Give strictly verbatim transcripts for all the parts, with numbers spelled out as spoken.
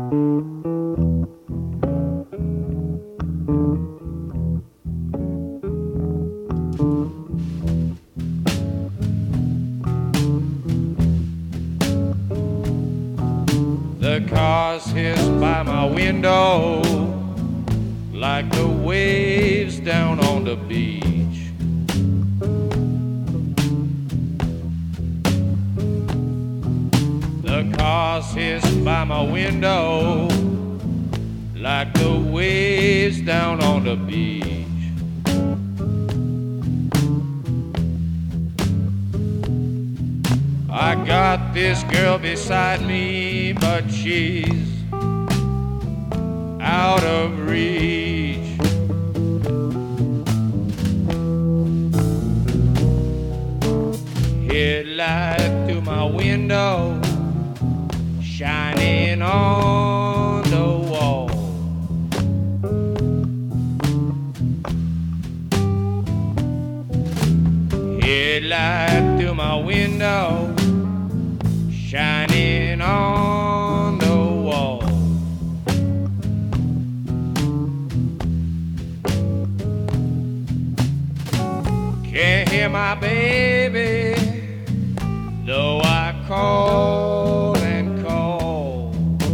The cars hiss by my window like the waves down on the beach. The cars hiss by my window like the waves down on the beach. I got this girl beside me, but she's out of reach. Headlight through my window, shining on the wall. Headlight through my window, shining on the wall. Can't hear my baby, though I call and call.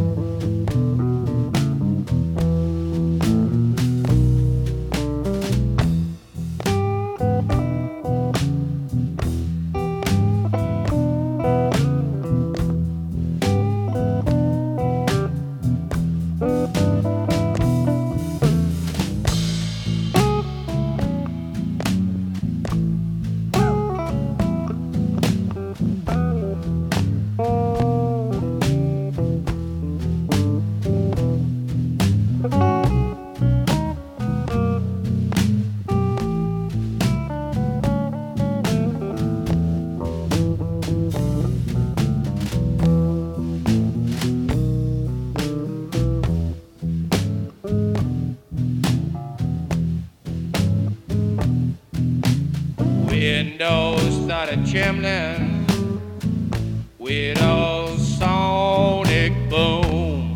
Windows started trembling with a sonic boom.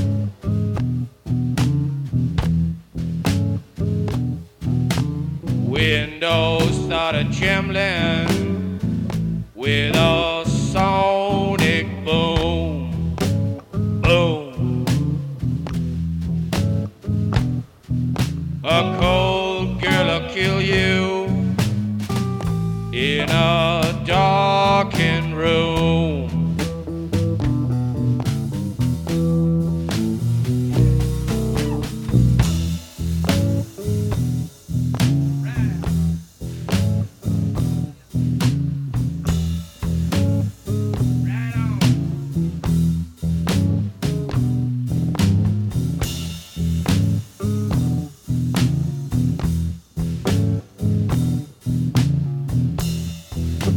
Windows started trembling with a sonic boom. Boom. A cold girl'll kill you in a darkened room.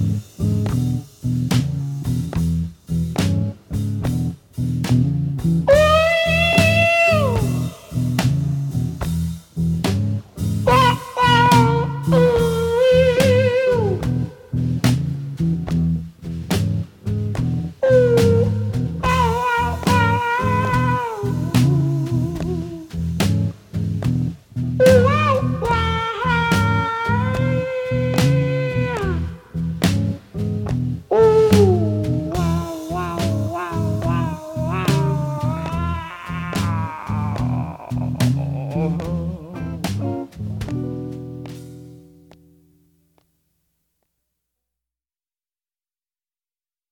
Ooh.